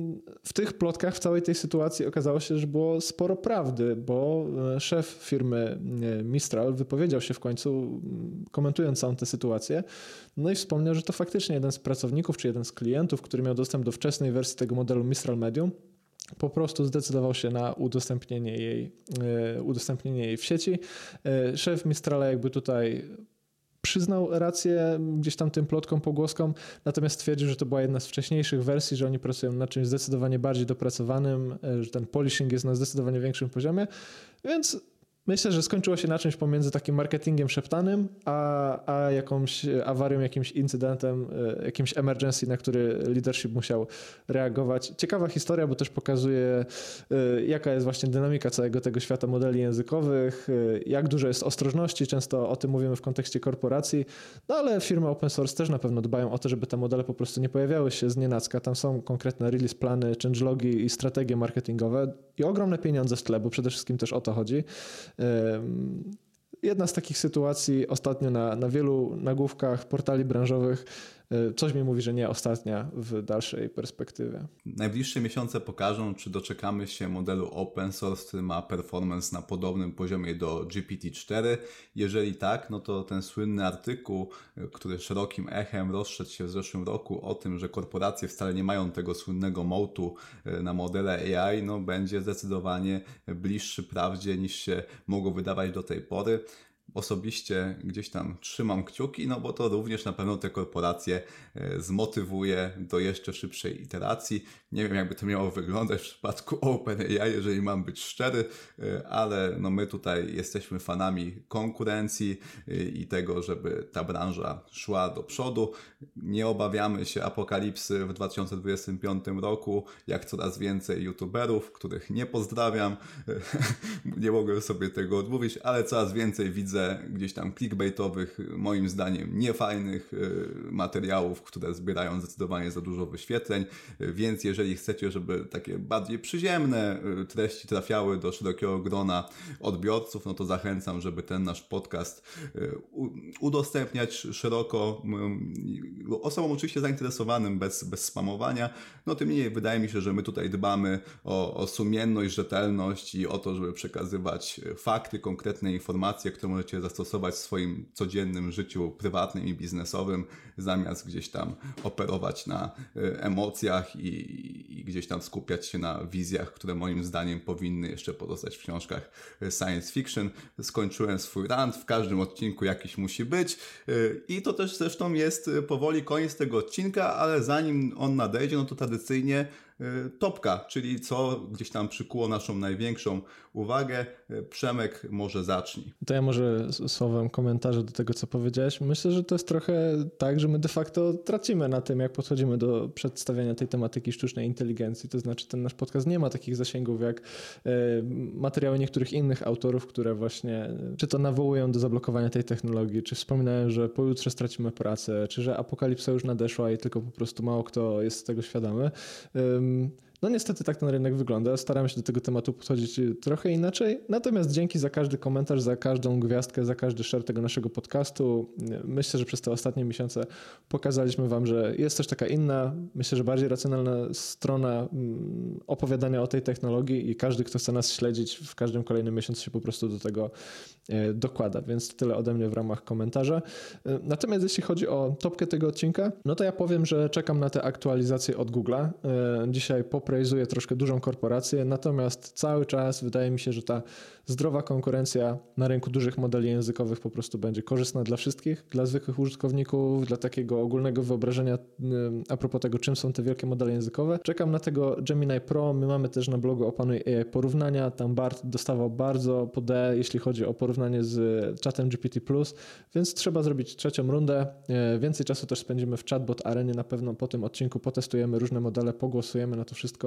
w tych plotkach, w całej tej sytuacji okazało się, że było sporo prawdy, bo szef firmy Mistral wypowiedział się w końcu, komentując całą tę sytuację, no i wspomniał, że to faktycznie jeden z pracowników, czy jeden z klientów, który miał dostęp do wczesnej wersji tego modelu Mistral Medium, po prostu zdecydował się na udostępnienie jej, udostępnienie jej w sieci. Szef Mistrala jakby tutaj przyznał rację gdzieś tam tym plotkom, pogłoskom, natomiast stwierdził, że to była jedna z wcześniejszych wersji, że oni pracują nad czymś zdecydowanie bardziej dopracowanym, że ten polishing jest na zdecydowanie większym poziomie, więc myślę, że skończyło się na czymś pomiędzy takim marketingiem szeptanym, a, a jakąś awarią, jakimś incydentem, jakimś emergency, na który leadership musiał reagować. Ciekawa historia, bo też pokazuje, jaka jest właśnie dynamika całego tego świata modeli językowych, jak dużo jest ostrożności, często o tym mówimy w kontekście korporacji, no ale firmy open source też na pewno dbają o to, żeby te modele po prostu nie pojawiały się znienacka. Tam są konkretne release plany, changelogi i strategie marketingowe i ogromne pieniądze w tle, bo przede wszystkim też o to chodzi. Jedna z takich sytuacji ostatnio na, na wielu nagłówkach portali branżowych. Coś mi mówi, że nie ostatnia w dalszej perspektywie. Najbliższe miesiące pokażą, czy doczekamy się modelu open source, który ma performance na podobnym poziomie do G P T cztery. Jeżeli tak, no to ten słynny artykuł, który szerokim echem rozszedł się w zeszłym roku o tym, że korporacje wcale nie mają tego słynnego moatu na modele A I, no będzie zdecydowanie bliższy prawdzie niż się mogło wydawać do tej pory. Osobiście gdzieś tam trzymam kciuki, no bo to również na pewno te korporacje zmotywuje do jeszcze szybszej iteracji. Nie wiem, jakby to miało wyglądać w przypadku OpenAI, jeżeli mam być szczery, ale no my tutaj jesteśmy fanami konkurencji i tego, żeby ta branża szła do przodu. Nie obawiamy się apokalipsy w dwa tysiące dwudziestym piątym roku, jak coraz więcej youtuberów, których nie pozdrawiam. Nie mogłem sobie tego odmówić, ale coraz więcej widzę gdzieś tam clickbaitowych, moim zdaniem niefajnych materiałów, które zbierają zdecydowanie za dużo wyświetleń, więc jeżeli chcecie, żeby takie bardziej przyziemne treści trafiały do szerokiego grona odbiorców, no to zachęcam, żeby ten nasz podcast udostępniać szeroko osobom oczywiście zainteresowanym bez, bez spamowania. No tym niemniej wydaje mi się, że my tutaj dbamy o, o sumienność, rzetelność i o to, żeby przekazywać fakty, konkretne informacje, które możecie zastosować w swoim codziennym życiu prywatnym i biznesowym, zamiast gdzieś tam operować na emocjach i, i gdzieś tam skupiać się na wizjach, które moim zdaniem powinny jeszcze pozostać w książkach science fiction. Skończyłem swój rant, w każdym odcinku jakiś musi być i to też zresztą jest powoli koniec tego odcinka, ale zanim on nadejdzie, no to tradycyjnie topka, czyli co gdzieś tam przykuło naszą największą uwagę. Przemek, może zacznij. To ja może słowem komentarza do tego, co powiedziałeś. Myślę, że to jest trochę tak, że my de facto tracimy na tym, jak podchodzimy do przedstawiania tej tematyki sztucznej inteligencji. To znaczy ten nasz podcast nie ma takich zasięgów jak materiały niektórych innych autorów, które właśnie czy to nawołują do zablokowania tej technologii, czy wspominają, że pojutrze stracimy pracę, czy że apokalipsa już nadeszła i tylko po prostu mało kto jest z tego świadomy. No niestety tak ten rynek wygląda. Staram się do tego tematu podchodzić trochę inaczej. Natomiast dzięki za każdy komentarz, za każdą gwiazdkę, za każdy share tego naszego podcastu. Myślę, że przez te ostatnie miesiące pokazaliśmy wam, że jest też taka inna, myślę, że bardziej racjonalna strona opowiadania o tej technologii i każdy, kto chce nas śledzić w każdym kolejnym miesiącu się po prostu do tego dokłada. Więc tyle ode mnie w ramach komentarza. Natomiast jeśli chodzi o topkę tego odcinka, no to ja powiem, że czekam na te aktualizacje od Google'a. Dzisiaj po praizuję troszkę dużą korporację, natomiast cały czas wydaje mi się, że ta zdrowa konkurencja na rynku dużych modeli językowych po prostu będzie korzystna dla wszystkich, dla zwykłych użytkowników, dla takiego ogólnego wyobrażenia a propos tego, czym są te wielkie modele językowe. Czekam na tego Gemini Pro, my mamy też na blogu Opanuj A I porównania, tam Bart dostawał bardzo po D, jeśli chodzi o porównanie z czatem G P T plus, więc trzeba zrobić trzecią rundę. Więcej czasu też spędzimy w Chatbot Arenie, na pewno po tym odcinku potestujemy różne modele, pogłosujemy na to wszystko.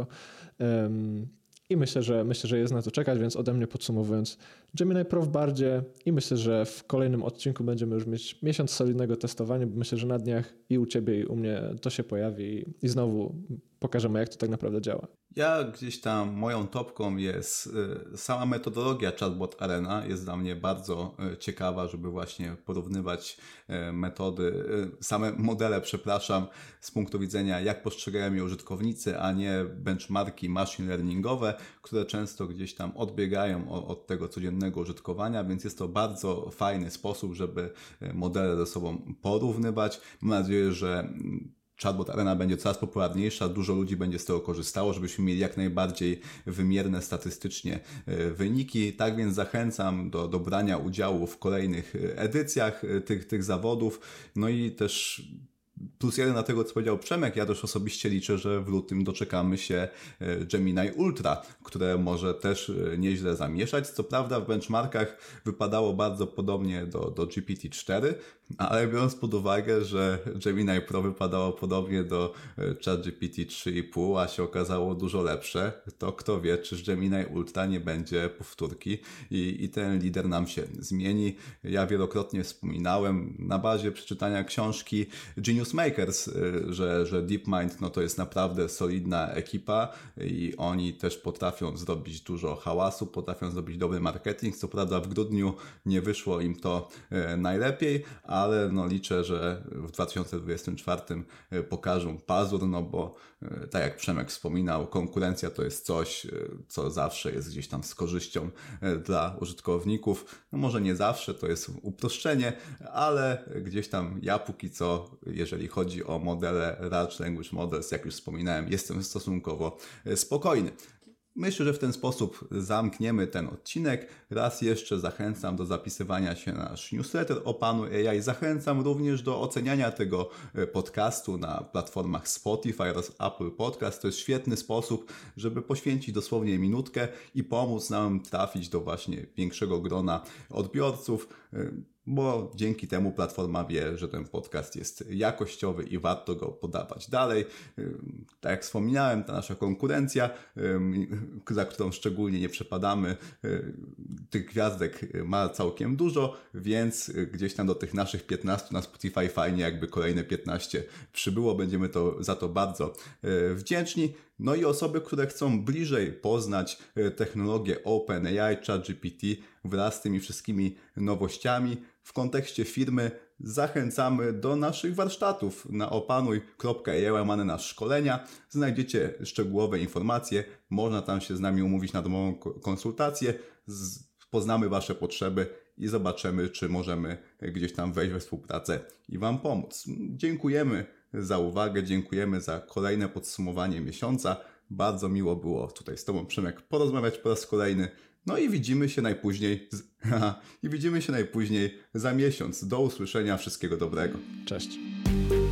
I myślę, że myślę, że jest na to czekać, więc ode mnie podsumowując, Gemini Pro w bardzie i myślę, że w kolejnym odcinku będziemy już mieć miesiąc solidnego testowania, bo myślę, że na dniach i u ciebie i u mnie to się pojawi i znowu pokażemy, jak to tak naprawdę działa. Ja gdzieś tam moją topką jest sama metodologia Chatbot Arena, jest dla mnie bardzo ciekawa, żeby właśnie porównywać metody, same modele, przepraszam, z punktu widzenia jak postrzegają je użytkownicy, a nie benchmarki machine learningowe, które często gdzieś tam odbiegają od tego codziennego użytkowania, więc jest to bardzo fajny sposób, żeby modele ze sobą porównywać. Mam nadzieję, że Chatbot Arena będzie coraz popularniejsza, dużo ludzi będzie z tego korzystało, żebyśmy mieli jak najbardziej wymierne statystycznie wyniki. Tak więc zachęcam do, do brania udziału w kolejnych edycjach tych, tych zawodów. No i też plus jeden na tego, co powiedział Przemek, ja też osobiście liczę, że w lutym doczekamy się Gemini Ultra, które może też nieźle zamieszać. Co prawda w benchmarkach wypadało bardzo podobnie do, do G P T cztery, ale biorąc pod uwagę, że Gemini Pro wypadało podobnie do ChatGPT trzy i pół, a się okazało dużo lepsze, to kto wie, czy z Gemini Ultra nie będzie powtórki i, i ten lider nam się zmieni. Ja wielokrotnie wspominałem na bazie przeczytania książki Genius Makers, że, że DeepMind no to jest naprawdę solidna ekipa i oni też potrafią zrobić dużo hałasu, potrafią zrobić dobry marketing. Co prawda w grudniu nie wyszło im to najlepiej, ale no liczę, że w dwa tysiące dwudziestym czwartym pokażą pazur, no bo tak jak Przemek wspominał, konkurencja to jest coś, co zawsze jest gdzieś tam z korzyścią dla użytkowników. No może nie zawsze, to jest uproszczenie, ale gdzieś tam ja póki co, jeżeli chodzi o modele Large Language Models, jak już wspominałem, jestem stosunkowo spokojny. Myślę, że w ten sposób zamkniemy ten odcinek. Raz jeszcze zachęcam do zapisywania się na nasz newsletter Opanuj A I. Zachęcam również do oceniania tego podcastu na platformach Spotify oraz Apple Podcast. To jest świetny sposób, żeby poświęcić dosłownie minutkę i pomóc nam trafić do właśnie większego grona odbiorców, bo dzięki temu platforma wie, że ten podcast jest jakościowy i warto go podawać dalej. Tak jak wspominałem, ta nasza konkurencja, za którą szczególnie nie przepadamy, tych gwiazdek ma całkiem dużo, więc gdzieś tam do tych naszych piętnastu na Spotify fajnie jakby kolejne piętnaście przybyło. Będziemy to, za to bardzo wdzięczni. No i osoby, które chcą bliżej poznać technologię OpenAI, ChatGPT wraz z tymi wszystkimi nowościami w kontekście firmy, zachęcamy do naszych warsztatów na opanuj kropka a i łamane na szkolenia. Znajdziecie szczegółowe informacje, można tam się z nami umówić na domową konsultację, poznamy Wasze potrzeby i zobaczymy, czy możemy gdzieś tam wejść we współpracę i Wam pomóc. Dziękujemy za uwagę, dziękujemy za kolejne podsumowanie miesiąca. Bardzo miło było tutaj z Tobą, Przemek, porozmawiać po raz kolejny. No i widzimy się najpóźniej i widzimy się najpóźniej za miesiąc. Do usłyszenia, wszystkiego dobrego. Cześć.